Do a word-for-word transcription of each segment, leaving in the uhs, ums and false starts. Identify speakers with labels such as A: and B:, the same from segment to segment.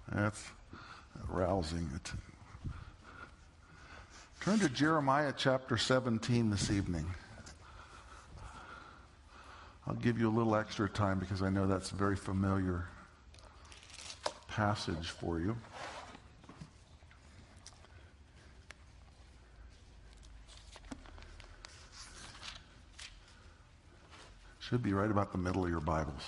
A: That's rousing. Turn to Jeremiah chapter seventeen this evening. I'll give you a little extra time because I know that's a very familiar passage for you. Should be right about the middle of your Bibles.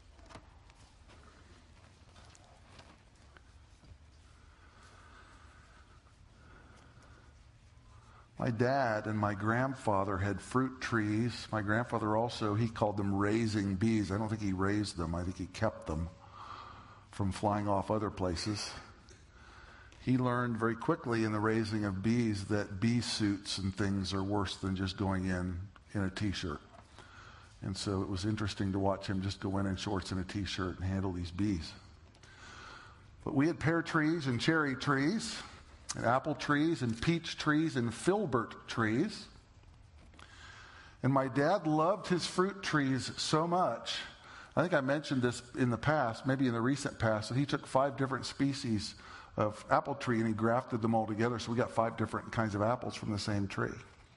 A: My dad and my grandfather had fruit trees. My grandfather also, he called them raising bees. I don't think he raised them. I think he kept them from flying off other places. He learned very quickly in the raising of bees that bee suits and things are worse than just going in in a t-shirt. And so it was interesting to watch him just go in in shorts and a t-shirt and handle these bees. But we had pear trees and cherry trees, and apple trees and peach trees and filbert trees. And my dad loved his fruit trees so much. I think I mentioned this in the past, maybe in the recent past, that he took five different species of apple tree and he grafted them all together. So we got five different kinds of apples from the same tree.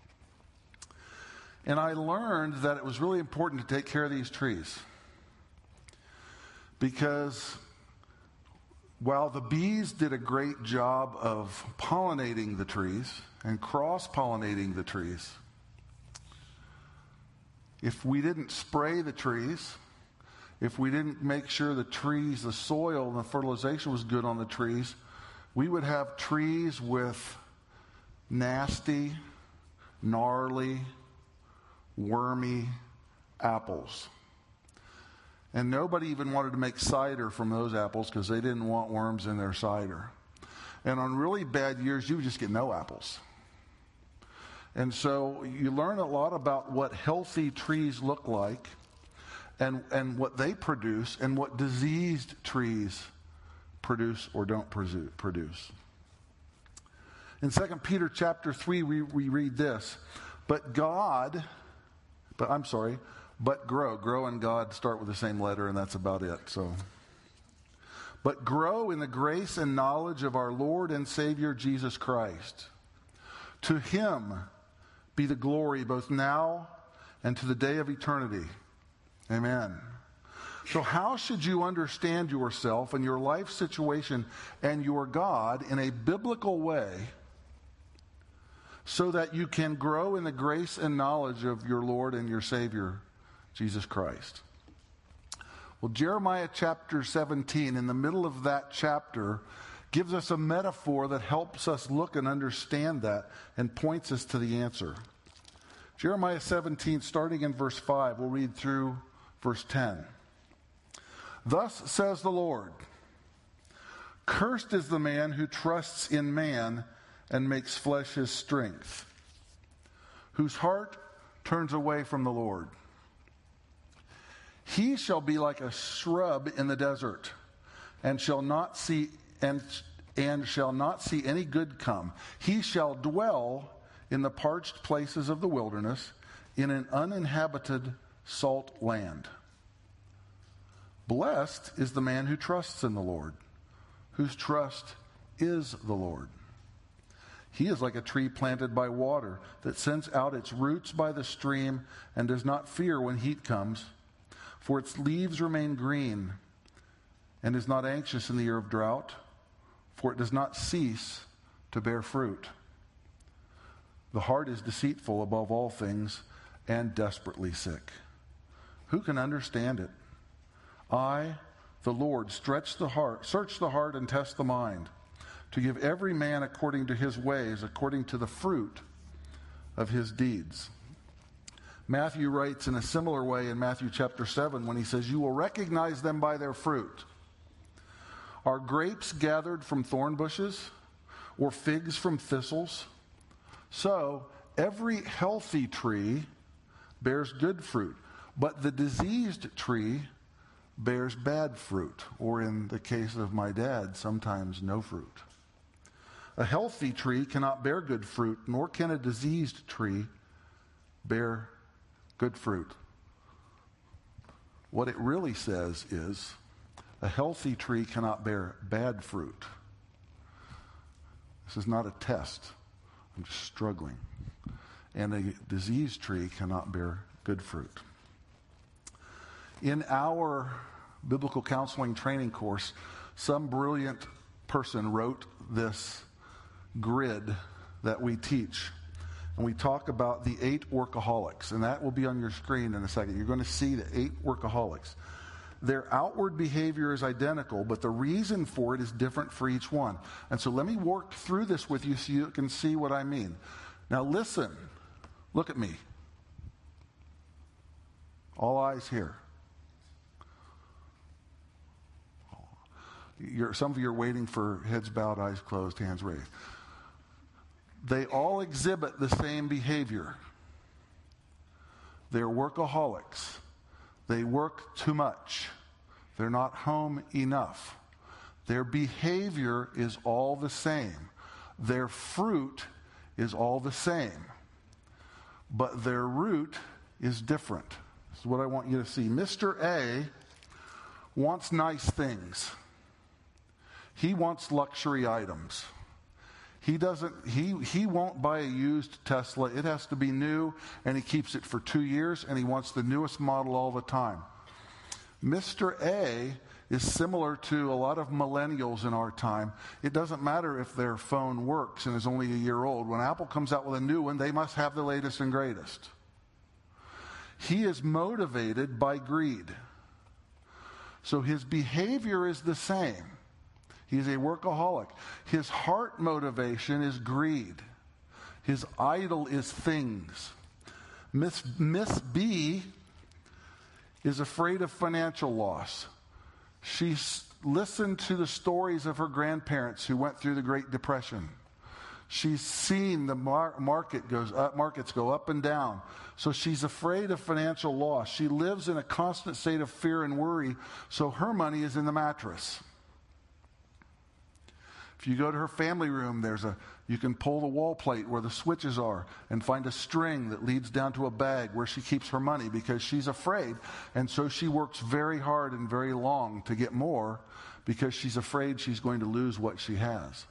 A: And I learned that it was really important to take care of these trees. Because while the bees did a great job of pollinating the trees and cross-pollinating the trees, if we didn't spray the trees, if we didn't make sure the trees, the soil and the fertilization was good on the trees, we would have trees with nasty, gnarly, wormy apples. And nobody even wanted to make cider from those apples because they didn't want worms in their cider. And on really bad years, you would just get no apples. And so you learn a lot about what healthy trees look like and, and what they produce and what diseased trees produce or don't produce. In Second Peter chapter three, we, we read this. But God, but I'm sorry, But grow. Grow and God start with the same letter, and that's about it. So, but grow in the grace and knowledge of our Lord and Savior Jesus Christ. To him be the glory both now and to the day of eternity. Amen. So how should you understand yourself and your life situation and your God in a biblical way so that you can grow in the grace and knowledge of your Lord and your Savior Jesus Christ? Well, Jeremiah chapter seventeen, in the middle of that chapter, gives us a metaphor that helps us look and understand that and points us to the answer. Jeremiah seventeen, starting in verse five, we'll read through verse ten. Thus says the Lord, cursed is the man who trusts in man and makes flesh his strength, whose heart turns away from the Lord. He shall be like a shrub in the desert, and shall not see and and shall not see any good come. He shall dwell in the parched places of the wilderness, in an uninhabited salt land. Blessed is the man who trusts in the Lord, whose trust is the Lord. He is like a tree planted by water that sends out its roots by the stream and does not fear when heat comes. For its leaves remain green, and is not anxious in the year of drought, for it does not cease to bear fruit. The heart is deceitful above all things and desperately sick. Who can understand it? I, the Lord, stretch the heart, search the heart and test the mind, to give every man according to his ways, according to the fruit of his deeds. Matthew writes in a similar way in Matthew chapter seven when he says, you will recognize them by their fruit. Are grapes gathered from thorn bushes or figs from thistles? So every healthy tree bears good fruit, but the diseased tree bears bad fruit, or in the case of my dad, sometimes no fruit. A healthy tree cannot bear good fruit, nor can a diseased tree bear good fruit. What it really says is, A healthy tree cannot bear bad fruit. This is not a test. I'm just struggling. And a diseased tree cannot bear good fruit. In our biblical counseling training course, some brilliant person wrote this grid that we teach. And we talk about the eight workaholics. And that will be on your screen in a second. You're going to see the eight workaholics. Their outward behavior is identical, but the reason for it is different for each one. And so let me work through this with you so you can see what I mean. Now listen. Look at me. All eyes here. You're, some of you are waiting for heads bowed, eyes closed, hands raised. They all exhibit the same behavior. They're workaholics. They work too much. They're not home enough. Their behavior is all the same. Their fruit is all the same. But their root is different. This is what I want you to see. Mister A wants nice things. He wants luxury items. He doesn't, he, he won't buy a used Tesla. It has to be new, and he keeps it for two years, and he wants the newest model all the time. Mister A is similar to a lot of millennials in our time. It doesn't matter if their phone works and is only a year old. When Apple comes out with a new one, they must have the latest and greatest. He is motivated by greed. So his behavior is the same. He's a workaholic. His heart motivation is greed. His idol is things. Miss, Miss B is afraid of financial loss. She's listened to the stories of her grandparents who went through the Great Depression. She's seen the mar- market goes up, markets go up and down. So she's afraid of financial loss. She lives in a constant state of fear and worry, so her money is in the mattress. If you go to her family room, there's a you can pull the wall plate where the switches are and find a string that leads down to a bag where she keeps her money because she's afraid. And so she works very hard and very long to get more because she's afraid she's going to lose what she has.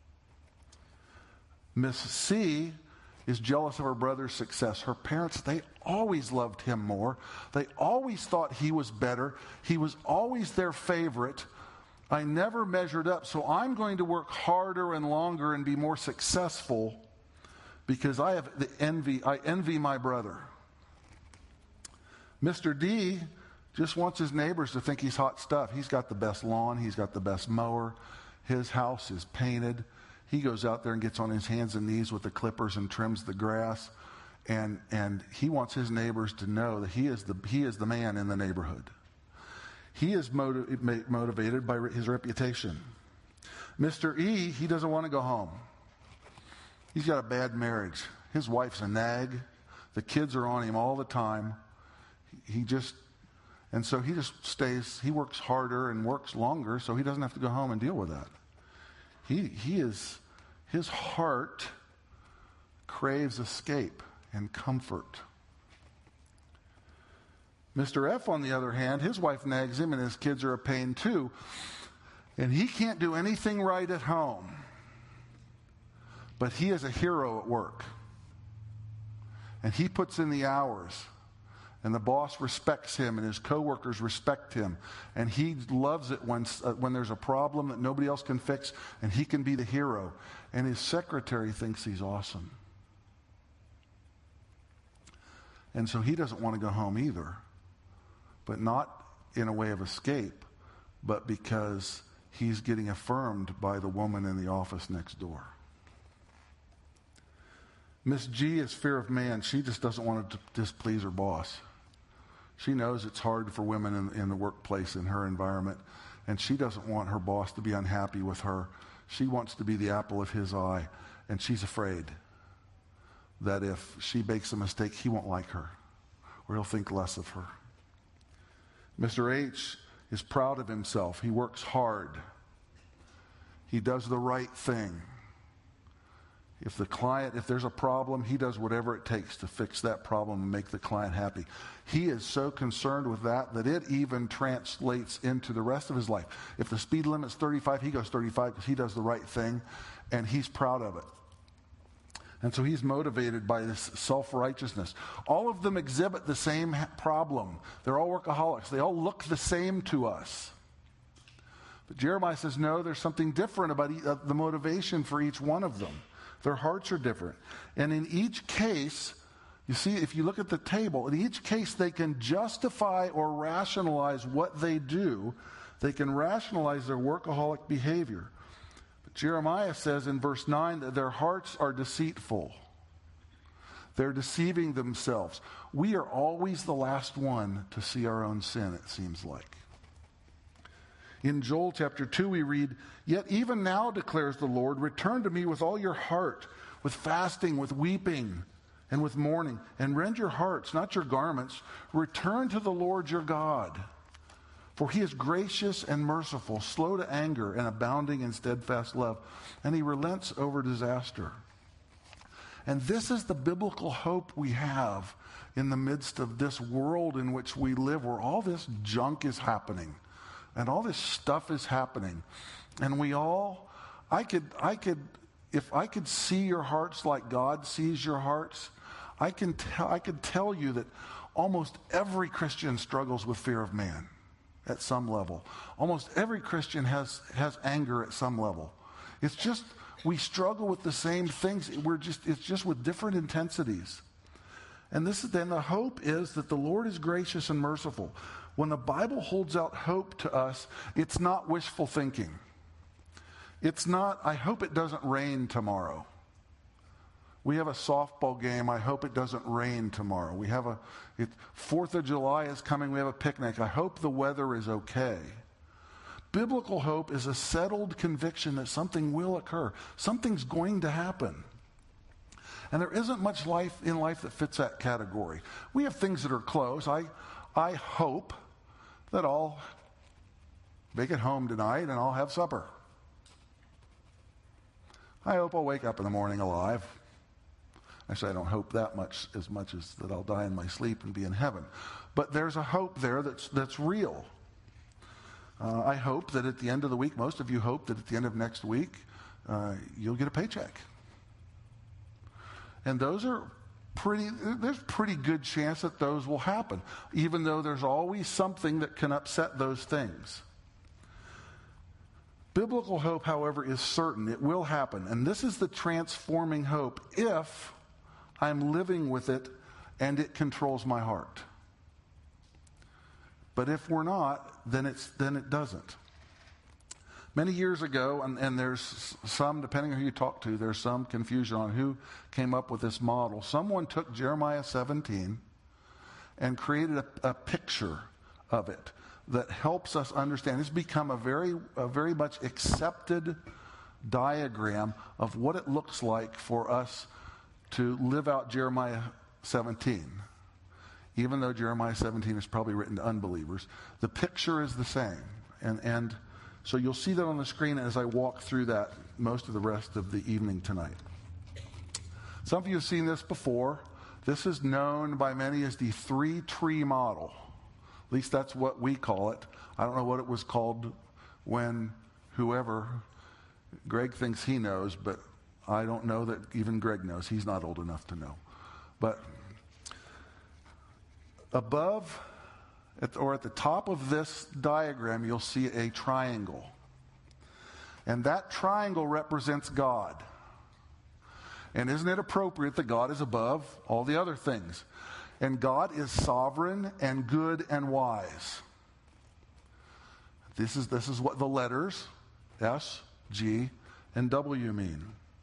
A: Miss C is jealous of her brother's success. Her parents, they always loved him more. They always thought he was better. He was always their favorite. I never measured up, so I'm going to work harder and longer and be more successful because I have the envy. I envy my brother. Mister D just wants his neighbors to think he's hot stuff. He's got the best lawn. He's got the best mower. His house is painted. He goes out there and gets on his hands and knees with the clippers and trims the grass. And, and he wants his neighbors to know that he is the, he is the man in the neighborhood. He is motiv- motivated by his reputation. Mister E, he doesn't want to go home. He's got a bad marriage. His wife's a nag. The kids are on him all the time. He just, and so he just stays, he works harder and works longer so he doesn't have to go home and deal with that. He, he is, his heart craves escape and comfort. Mister F, on the other hand, his wife nags him and his kids are a pain too. And he can't do anything right at home. But he is a hero at work. And he puts in the hours. And the boss respects him and his coworkers respect him. And he loves it when, uh, when there's a problem that nobody else can fix and he can be the hero. And his secretary thinks he's awesome. And so he doesn't want to go home either. But not in a way of escape, but because he's getting affirmed by the woman in the office next door. Miss G is fear of man. She just doesn't want to displease her boss. She knows it's hard for women in, in the workplace in her environment, and she doesn't want her boss to be unhappy with her. She wants to be the apple of his eye, and she's afraid that if she makes a mistake, he won't like her, or he'll think less of her. Mister H is proud of himself. He works hard. He does the right thing. If the client, if there's a problem, he does whatever it takes to fix that problem and make the client happy. He is so concerned with that that it even translates into the rest of his life. If the speed limit's thirty-five, he goes thirty-five because he does the right thing, and he's proud of it. And so he's motivated by this self-righteousness. All of them exhibit the same problem. They're all workaholics. They all look the same to us. But Jeremiah says, no, there's something different about e- uh, the motivation for each one of them. Their hearts are different. And in each case, you see, if you look at the table, in each case they can justify or rationalize what they do. They can rationalize their workaholic behavior. But Jeremiah says in verse nine that their hearts are deceitful. They're deceiving themselves. We are always the last one to see our own sin, it seems like. In Joel chapter two we read, "Yet even now declares the Lord, return to me with all your heart, with fasting, with weeping, and with mourning, and rend your hearts, not your garments. Return to the Lord your God. For he is gracious and merciful, slow to anger, and abounding in steadfast love, and he relents over disaster." And this is the biblical hope we have in the midst of this world in which we live, where all this junk is happening. And all this stuff is happening. And we all, I could, I could, if I could see your hearts like God sees your hearts, I can tell, I could tell you that almost every Christian struggles with fear of man at some level. Almost every Christian has, has anger at some level. It's just, we struggle with the same things. We're just, it's just with different intensities. And this is then the hope is that the Lord is gracious and merciful. When the Bible holds out hope to us, it's not wishful thinking. It's not, I hope it doesn't rain tomorrow. We have a softball game. I hope it doesn't rain tomorrow. We have a, it, Fourth of July is coming. We have a picnic. I hope the weather is okay. Biblical hope is a settled conviction that something will occur. Something's going to happen. And there isn't much life in life that fits that category. We have things that are close. I, I hope that I'll make it home tonight and I'll have supper. I hope I'll wake up in the morning alive. Actually, I don't hope that much as much as that I'll die in my sleep and be in heaven. But there's a hope there that's that's real. Uh, I hope that at the end of the week, most of you hope that at the end of next week, uh, you'll get a paycheck. And those are pretty, there's pretty good chance that those will happen, even though there's always something that can upset those things. Biblical hope, however, is certain. It will happen. And this is the transforming hope if I'm living with it and it controls my heart. But if we're not, then it's then it doesn't. Many years ago, and, and there's some, depending on who you talk to, there's some confusion on who came up with this model. Someone took Jeremiah seventeen and created a, a picture of it that helps us understand. It's become a very, a very much accepted diagram of what it looks like for us to live out Jeremiah seventeen. Even though Jeremiah seventeen is probably written to unbelievers, the picture is the same. And, and so you'll see that on the screen as I walk through that most of the rest of the evening tonight. Some of you have seen this before. This is known by many as the three-tree model. At least that's what we call it. I don't know what it was called when whoever, Greg thinks he knows, but I don't know that even Greg knows. He's not old enough to know. But above, at, or at the top of this diagram, you'll see a triangle. And that triangle represents God. And isn't it appropriate that God is above all the other things? And God is sovereign and good and wise. This is, this is what the letters S, G, and W mean.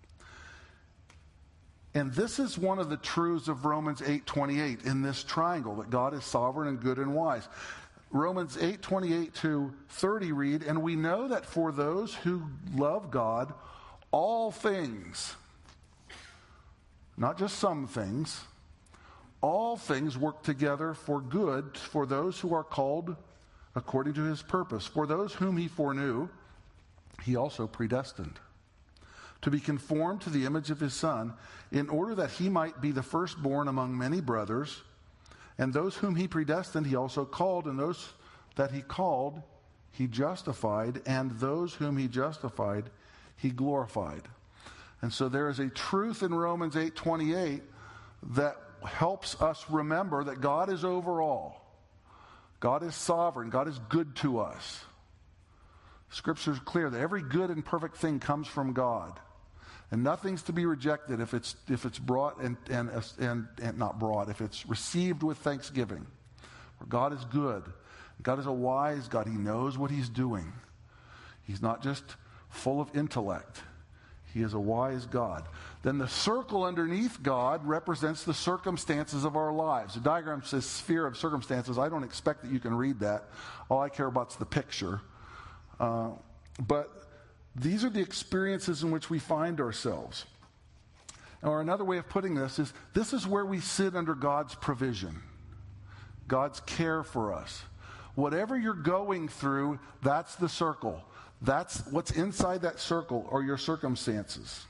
A: And this is one of the truths of Romans eight twenty-eight in this triangle, that God is sovereign and good and wise. Romans eight twenty-eight to thirty read, "And we know that for those who love God, all things," not just some things, "all things work together for good for those who are called according to his purpose. For those whom he foreknew, he also predestined to be conformed to the image of his Son, in order that he might be the firstborn among many brothers. And those whom he predestined, he also called, and those that he called, he justified, and those whom he justified, he glorified. And so there is a truth in Romans eight twenty-eight that helps us remember that God is over all. God is sovereign. God is good to us. Scripture is clear that every good and perfect thing comes from God. And nothing's to be rejected if it's if it's brought and and and, and not brought, if it's received with thanksgiving. For God is good. God is a wise God. He knows what he's doing. He's not just full of intellect. He is a wise God. Then the circle underneath God represents the circumstances of our lives. The diagram says sphere of circumstances. I don't expect that you can read that. All I care about is the picture. Uh, but these are the experiences in which we find ourselves. Or another way of putting this is, this is where we sit under God's provision, God's care for us. Whatever you're going through, that's the circle. That's what's inside that circle are your circumstances.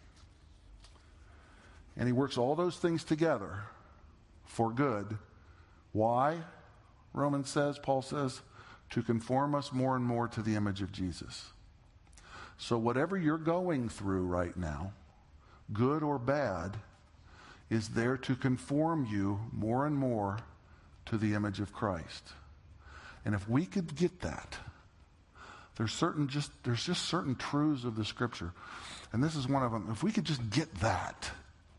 A: And he works all those things together for good. Why? Romans says, Paul says, to conform us more and more to the image of Jesus. So whatever you're going through right now, good or bad, is there to conform you more and more to the image of Christ. And if we could get that, there's certain just there's just certain truths of the Scripture, and this is one of them. If we could just get that,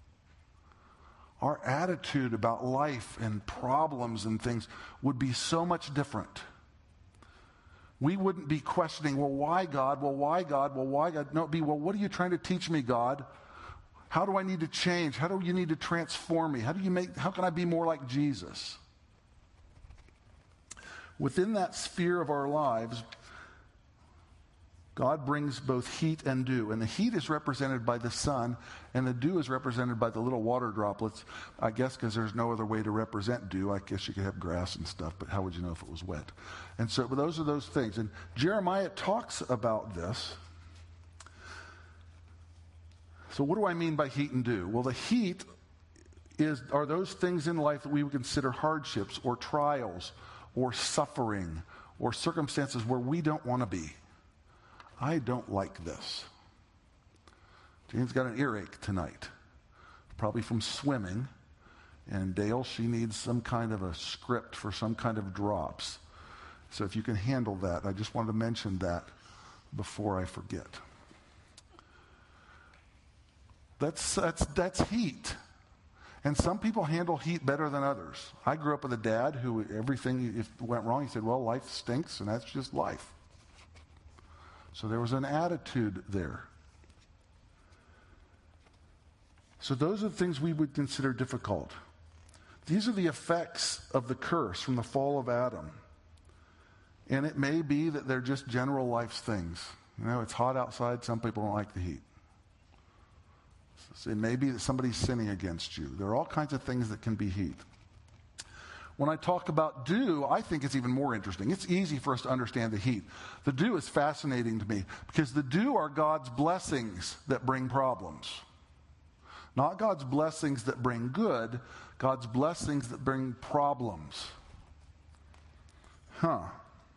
A: our attitude about life and problems and things would be so much different. We wouldn't be questioning, well, why God? Well, why God? Well, why God? No, it'd be, well, what are you trying to teach me, God? How do I need to change? How do you need to transform me? How do you make? How can I be more like Jesus? Within that sphere of our lives, God brings both heat and dew. And the heat is represented by the sun, and the dew is represented by the little water droplets. I guess because there's no other way to represent dew. I guess you could have grass and stuff, but how would you know if it was wet? And so but those are those things. And Jeremiah talks about this. So what do I mean by heat and dew? Well, the heat is are those things in life that we would consider hardships or trials or suffering or circumstances where we don't want to be. I don't like this. Jane's got an earache tonight, probably from swimming. And Dale, she needs some kind of a script for some kind of drops. So if you can handle that, I just wanted to mention that before I forget. That's that's that's heat. And some people handle heat better than others. I grew up with a dad who everything if went wrong, he said, well, life stinks, and that's just life. So there was an attitude there. So those are the things we would consider difficult. These are the effects of the curse from the fall of Adam. And it may be that they're just general life's things. You know, it's hot outside. Some people don't like the heat. It may be that somebody's sinning against you. There are all kinds of things that can be heat. When I talk about dew, I think it's even more interesting. It's easy for us to understand the heat. The dew is fascinating to me because the dew are God's blessings that bring problems. Not God's blessings that bring good, God's blessings that bring problems. Huh.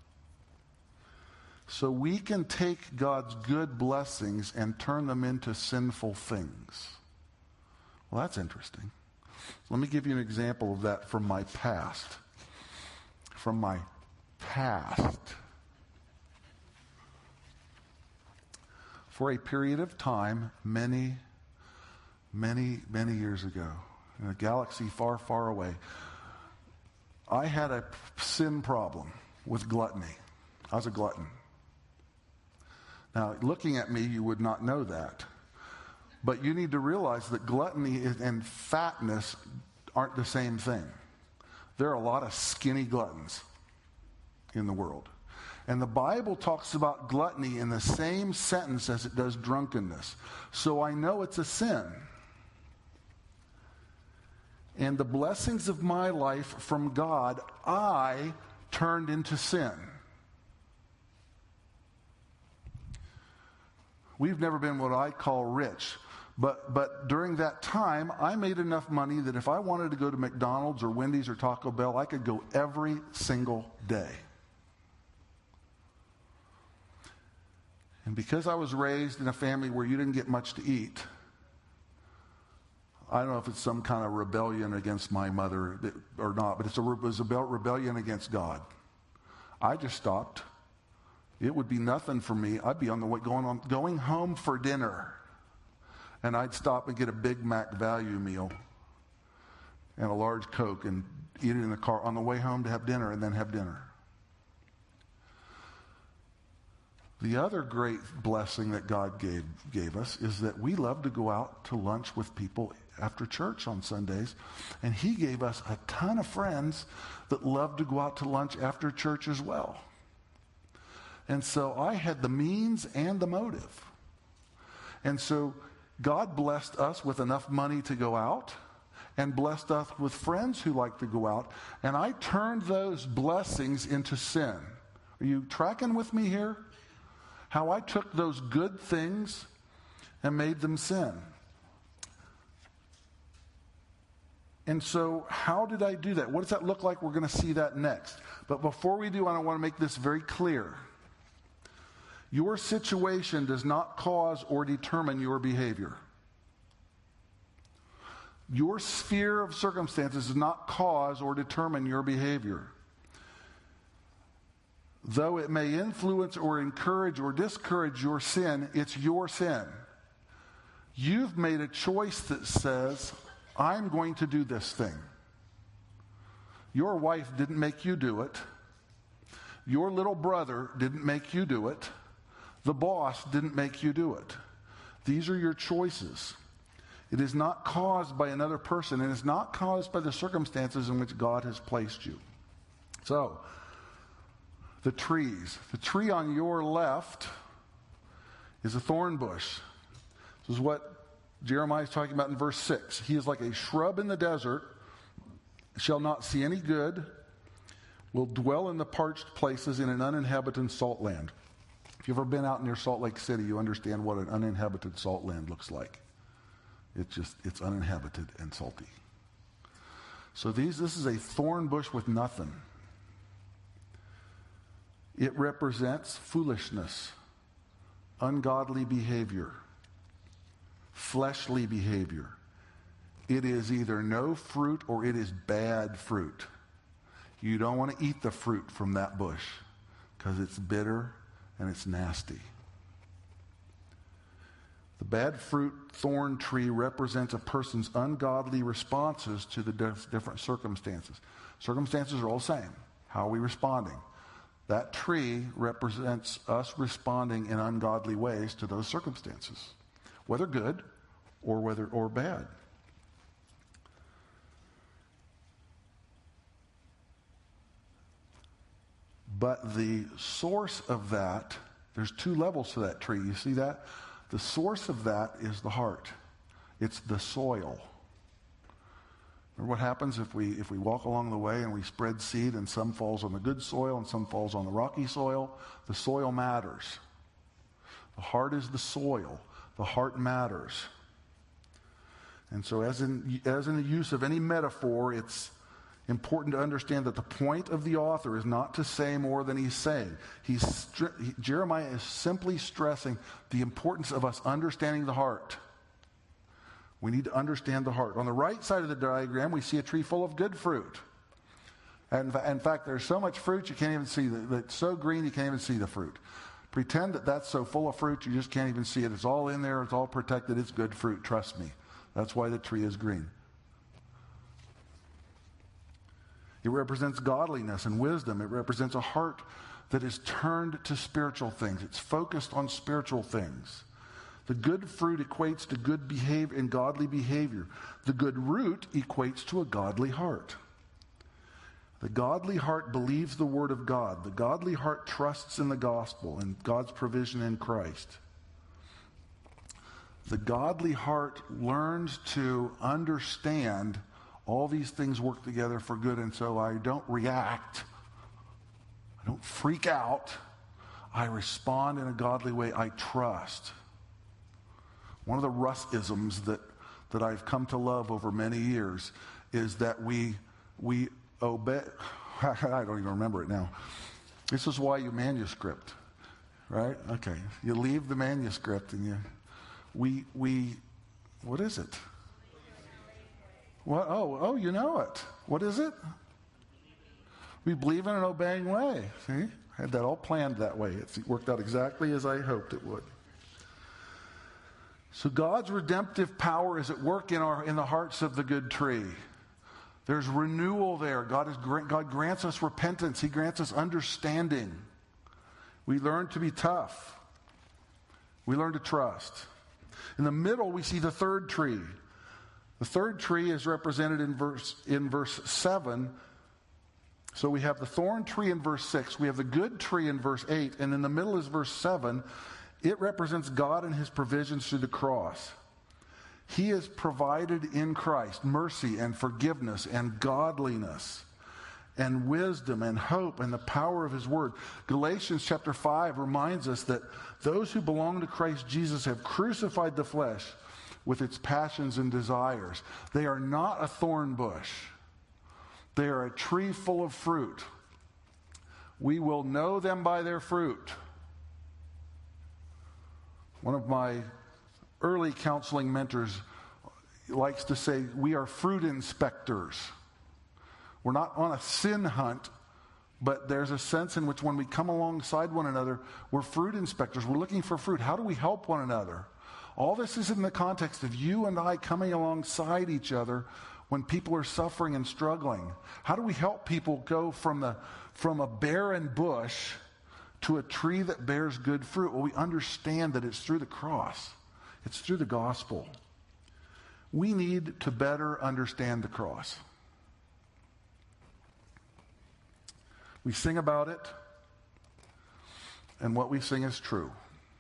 A: So we can take God's good blessings and turn them into sinful things. Well, that's interesting. Let me give you an example of that from my past. From my past. For a period of time, many, many, many years ago, in a galaxy far, far away, I had a sin problem with gluttony. I was a glutton. Now, looking at me, you would not know that. But you need to realize that gluttony and fatness aren't the same thing. There are a lot of skinny gluttons in the world. And the Bible talks about gluttony in the same sentence as it does drunkenness. So I know it's a sin. And the blessings of my life from God, I turned into sin. We've never been what I call rich. But but during that time, I made enough money that if I wanted to go to McDonald's or Wendy's or Taco Bell, I could go every single day. And because I was raised in a family where you didn't get much to eat, I don't know if it's some kind of rebellion against my mother or not, but it's a, it was about rebellion against God. I just stopped. It would be nothing for me. I'd be on the way going on going home for dinner. And I'd stop and get a Big Mac value meal and a large Coke and eat it in the car on the way home to have dinner and then have dinner. The other great blessing that God gave, gave us is that we love to go out to lunch with people after church on Sundays. And he gave us a ton of friends that love to go out to lunch after church as well. And so I had the means and the motive. And so God blessed us with enough money to go out and blessed us with friends who like to go out. And I turned those blessings into sin. Are you tracking with me here? How I took those good things and made them sin. And so how did I do that? What does that look like? We're going to see that next. But before we do, I want to make this very clear. Your situation does not cause or determine your behavior. Your sphere of circumstances does not cause or determine your behavior. Though it may influence or encourage or discourage your sin, it's your sin. You've made a choice that says, I'm going to do this thing. Your wife didn't make you do it. Your little brother didn't make you do it. The boss didn't make you do it. These are your choices. It is not caused by another person, and it's not caused by the circumstances in which God has placed you. So, the trees. The tree on your left is a thorn bush. This is what Jeremiah is talking about in verse six. He is like a shrub in the desert, shall not see any good, will dwell in the parched places in an uninhabited salt land. If you've ever been out near Salt Lake City, you understand what an uninhabited salt land looks like. It's just, it's uninhabited and salty. So these, this is a thorn bush with nothing. It represents foolishness, ungodly behavior, fleshly behavior. It is either no fruit or it is bad fruit. You don't want to eat the fruit from that bush because it's bitter and it's nasty. The bad fruit thorn tree represents a person's ungodly responses to the different circumstances. Circumstances are all the same. How are we responding? That tree represents us responding in ungodly ways to those circumstances, whether good or whether or bad. But the source of that, there's two levels to that tree. You see that? The source of that is the heart. It's the soil. Remember what happens if we if we walk along the way and we spread seed and some falls on the good soil and some falls on the rocky soil? The soil matters. The heart is the soil. The heart matters. And so as in, as in the use of any metaphor, it's important to understand that the point of the author is not to say more than he's saying. He's, he, Jeremiah is simply stressing the importance of us understanding the heart. We need to understand the heart. On the right side of the diagram, we see a tree full of good fruit. And in fact, there's so much fruit you can't even see. The, it's so green you can't even see the fruit. Pretend that that's so full of fruit you just can't even see it. It's all in there. It's all protected. It's good fruit. Trust me. That's why the tree is green. It represents godliness and wisdom. It represents a heart that is turned to spiritual things. It's focused on spiritual things. The good fruit equates to good behavior and godly behavior. The good root equates to a godly heart. The godly heart believes the word of God. The godly heart trusts in the gospel and God's provision in Christ. The godly heart learns to understand all these things work together for good, and so I don't react. I don't freak out. I respond in a godly way. I trust. one of the Russ-isms that, that I've come to love over many years is that we, we obey. I don't even remember it now. This is why you manuscript, right? Okay. You leave the manuscript and you, we, we, what is it? What? Oh, oh, you know it. What is it? We believe in an obeying way. See? I had that all planned that way. It worked out exactly as I hoped it would. So God's redemptive power is at work in our in the hearts of the good tree. There's renewal there. God is God grants us repentance. He grants us understanding. We learn to be tough. We learn to trust. In the middle, we see the third tree. The third tree is represented in verse in verse seven. So we have the thorn tree in verse six. We have the good tree in verse eight. And in the middle is verse seven. It represents God and his provisions through the cross. He has provided in Christ mercy and forgiveness and godliness and wisdom and hope and the power of his word. Galatians chapter five reminds us that those who belong to Christ Jesus have crucified the flesh with its passions and desires. They are not a thorn bush. They are a tree full of fruit. We will know them by their fruit. One of my early counseling mentors likes to say, we are fruit inspectors. We're not on a sin hunt, but there's a sense in which when we come alongside one another, we're fruit inspectors. We're looking for fruit. How do we help one another? All this is in the context of you and I coming alongside each other when people are suffering and struggling. How do we help people go from the from a barren bush to a tree that bears good fruit? Well, we understand that it's through the cross. It's through the gospel. We need to better understand the cross. We sing about it, and what we sing is true.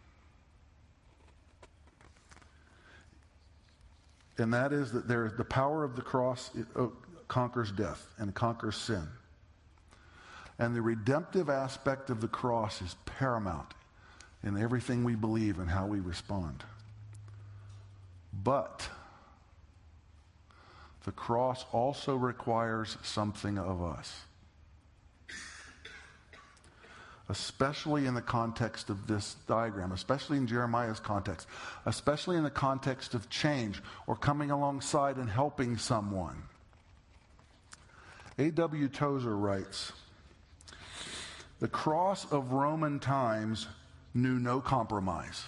A: And that is that there, the power of the cross it, uh, conquers death and conquers sin. And the redemptive aspect of the cross is paramount in everything we believe and how we respond. But the cross also requires something of us. Especially in the context of this diagram, especially in Jeremiah's context, especially in the context of change or coming alongside and helping someone. A W Tozer writes, the cross of Roman times knew no compromise.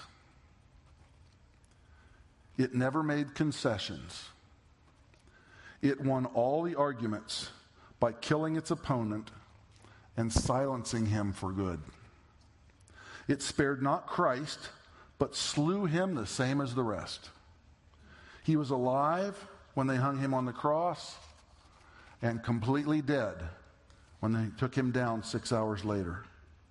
A: It never made concessions. It won all the arguments by killing its opponent and silencing him for good. It spared not Christ, but slew him the same as the rest. He was alive when they hung him on the cross, and completely dead when they took him down six hours later.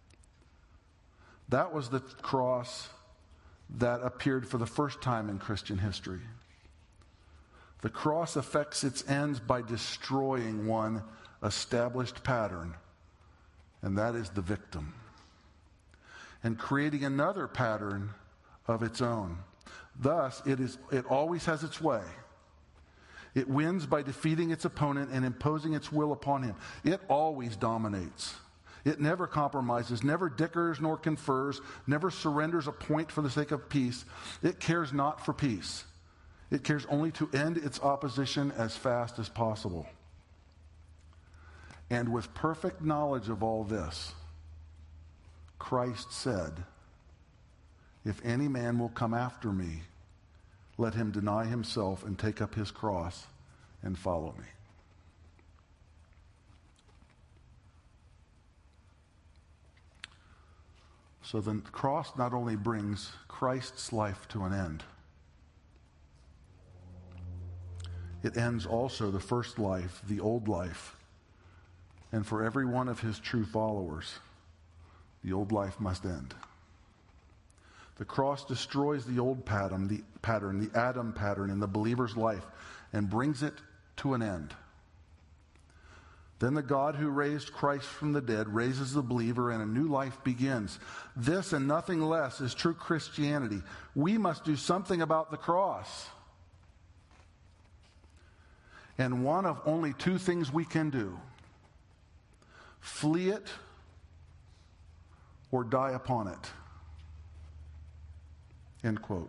A: That was the cross that appeared for the first time in Christian history. The cross affects its ends by destroying one established pattern, and that is the victim, and creating another pattern of its own. Thus, it is it always has its way. It wins by defeating its opponent and imposing its will upon him. It always dominates. It never compromises, never dickers nor confers, never surrenders a point for the sake of peace. It cares not for peace. It cares only to end its opposition as fast as possible. And with perfect knowledge of all this, Christ said, if any man will come after me, let him deny himself and take up his cross and follow me. So the cross not only brings Christ's life to an end, it ends also the first life, the old life. And for every one of his true followers, the old life must end. The cross destroys the old pattern, the pattern, the Adam pattern in the believer's life, and brings it to an end. Then the God who raised Christ from the dead raises the believer and a new life begins. This and nothing less is true Christianity. We must do something about the cross. And one of only two things we can do: flee it or die upon it. End quote.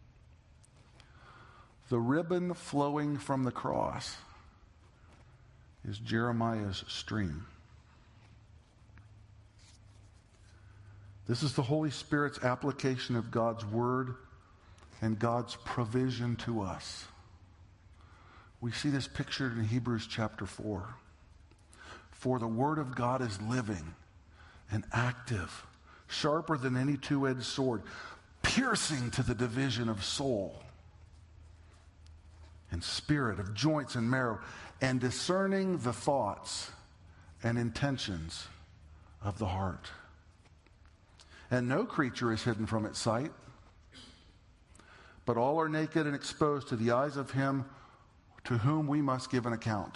A: The ribbon flowing from the cross is Jeremiah's stream. This is the Holy Spirit's application of God's word and God's provision to us. We see this pictured in Hebrews chapter four. For the word of God is living and active, sharper than any two-edged sword, piercing to the division of soul and spirit, of joints and marrow, and discerning the thoughts and intentions of the heart. And no creature is hidden from its sight, but all are naked and exposed to the eyes of him to whom we must give an account.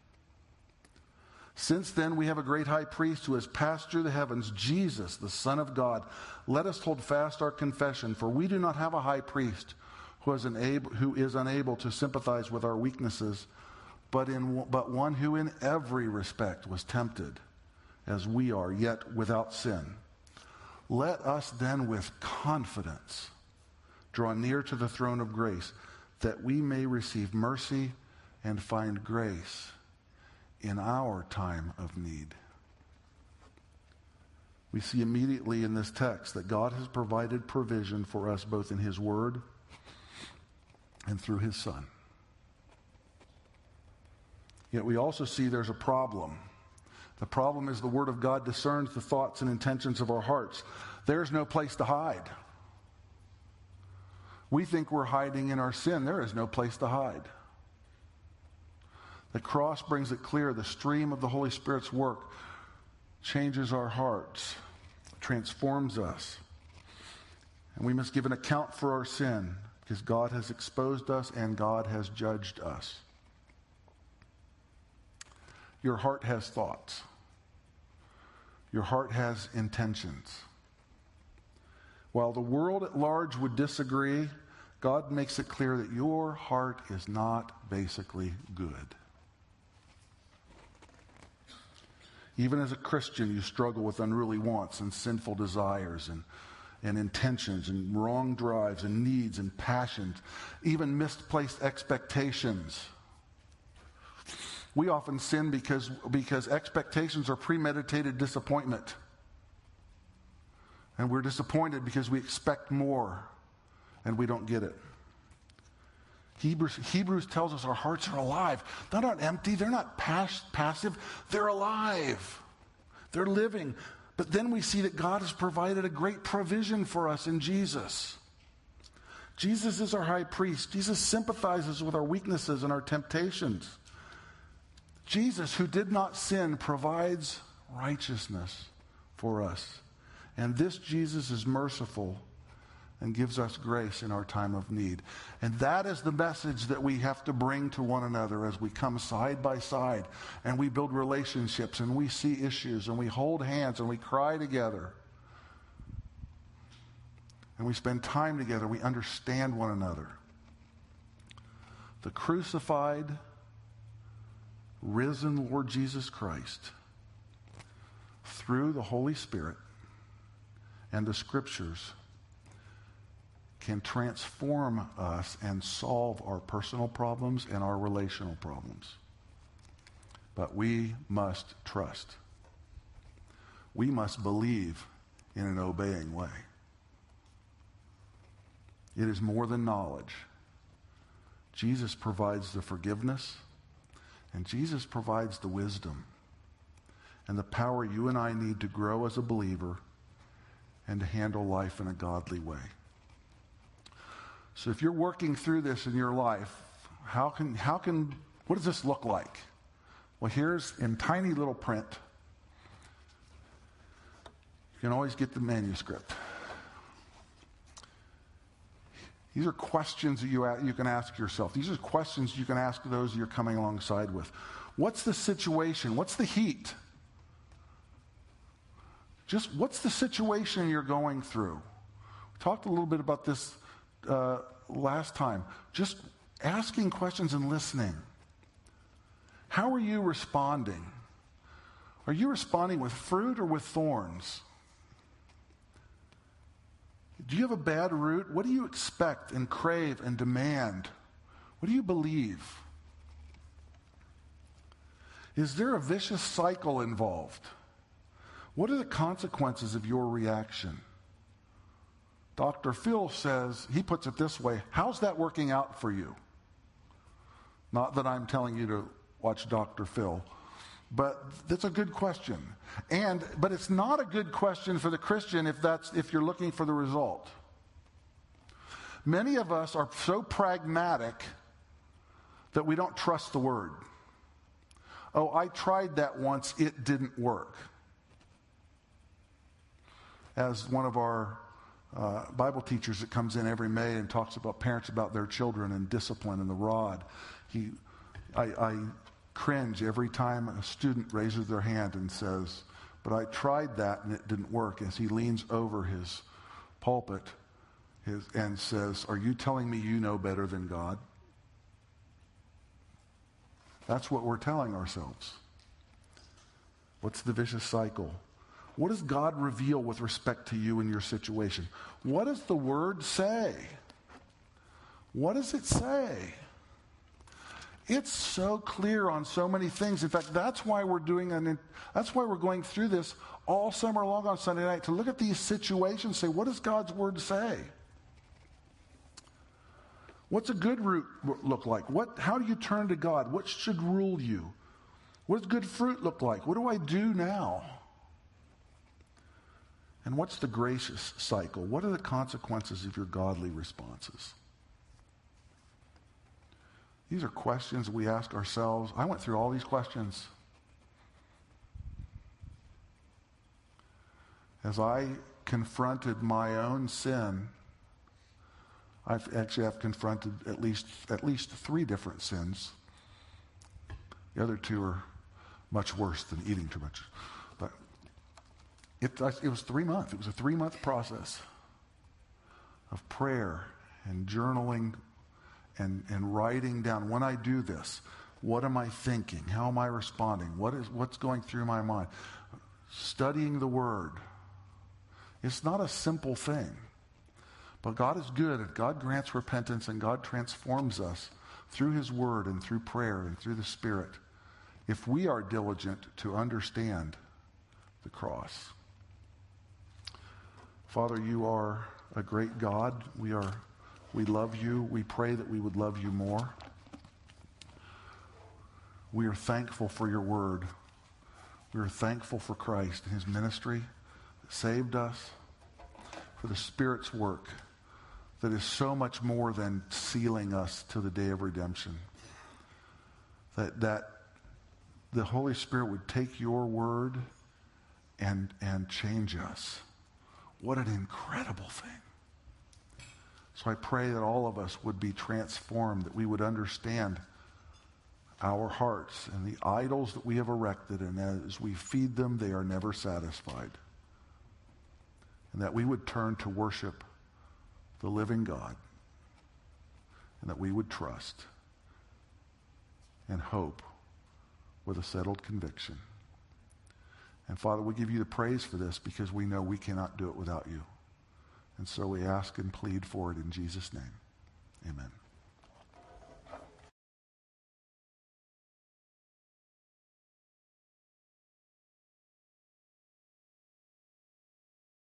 A: Since then we have a great high priest who has passed through the heavens, Jesus, the Son of God. Let us hold fast our confession, for we do not have a high priest who is unable, who is unable to sympathize with our weaknesses, but in but one who in every respect was tempted as we are, yet without sin. Let us then with confidence draw near to the throne of grace, that we may receive mercy and find grace in our time of need. We see immediately in this text that God has provided provision for us both in his word and through his Son. Yet we also see there's a problem. The problem is the word of God discerns the thoughts and intentions of our hearts. There's no place to hide. We think we're hiding in our sin. There is no place to hide. The cross brings it clear. The stream of the Holy Spirit's work changes our hearts, transforms us. And we must give an account for our sin, because God has exposed us and God has judged us. Your heart has thoughts. Your heart has intentions. While the world at large would disagree, God makes it clear that your heart is not basically good. Even as a Christian, you struggle with unruly wants and sinful desires and, and intentions and wrong drives and needs and passions, even misplaced expectations. We often sin because, because expectations are premeditated disappointment. And we're disappointed because we expect more and we don't get it. Hebrews, Hebrews tells us our hearts are alive. They're not empty. They're not pass, passive. They're alive. They're living. But then we see that God has provided a great provision for us in Jesus. Jesus is our high priest. Jesus sympathizes with our weaknesses and our temptations. Jesus, who did not sin, provides righteousness for us. And this Jesus is merciful and gives us grace in our time of need. And that is the message that we have to bring to one another as we come side by side and we build relationships and we see issues and we hold hands and we cry together. And we spend time together. We understand one another. The crucified, risen Lord Jesus Christ, through the Holy Spirit and the Scriptures, can transform us and solve our personal problems and our relational problems. But we must trust. We must believe in an obeying way. It is more than knowledge. Jesus provides the forgiveness, and Jesus provides the wisdom and the power you and I need to grow as a believer and to handle life in a godly way. So if you're working through this in your life, how can, how can, what does this look like? Well, here's in tiny little print. You can always get the manuscript. These are questions that you, you can ask yourself. These are questions you can ask those you're coming alongside with. What's the situation? What's the heat? Just what's the situation you're going through? We talked a little bit about this uh, last time. Just asking questions and listening. How are you responding? Are you responding with fruit or with thorns? Do you have a bad root? What do you expect and crave and demand? What do you believe? Is there a vicious cycle involved? What are the consequences of your reaction? Doctor Phil says, he puts it this way, how's that working out for you? Not that I'm telling you to watch Doctor Phil, but that's a good question. And but it's not a good question for the Christian if that's if you're looking for the result. Many of us are so pragmatic that we don't trust the word. Oh, I tried that once, it didn't work. As one of our uh, Bible teachers that comes in every May and talks about parents about their children and discipline and the rod, he, I, I cringe every time a student raises their hand and says, but I tried that and it didn't work, as he leans over his pulpit his, and says, are you telling me you know better than God? That's what we're telling ourselves. What's the vicious cycle? What does God reveal with respect to you and your situation? What does the Word say? What does it say? It's so clear on so many things. In fact, that's why we're doing an. That's why we're going through this all summer long on Sunday night, to look at these situations, say, what does God's Word say? What's a good root look like? What? How do you turn to God? What should rule you? What does good fruit look like? What do I do now? And what's the gracious cycle? What are the consequences of your godly responses? These are questions we ask ourselves. I went through all these questions. As I confronted my own sin, I've actually have confronted at least at least three different sins. The other two are much worse than eating too much. But it, it was three months. It was a three-month process of prayer and journaling and, and writing down, when I do this, what am I thinking? How am I responding? What is what's going through my mind? Studying the Word. It's not a simple thing. But God is good, and God grants repentance, and God transforms us through His Word and through prayer and through the Spirit, if we are diligent to understand the cross. Father, you are a great God. We are, we love you. We pray that we would love you more. We are thankful for your Word. We are thankful for Christ and His ministry that saved us, for the Spirit's work that is so much more than sealing us to the day of redemption. That that the Holy Spirit would take your word and, and change us. What an incredible thing. So I pray that all of us would be transformed, that we would understand our hearts and the idols that we have erected, and as we feed them, they are never satisfied. And that we would turn to worship the living God, and that we would trust and hope with a settled conviction. And Father, we give you the praise for this, because we know we cannot do it without you. And so we ask and plead for it in Jesus' name. Amen.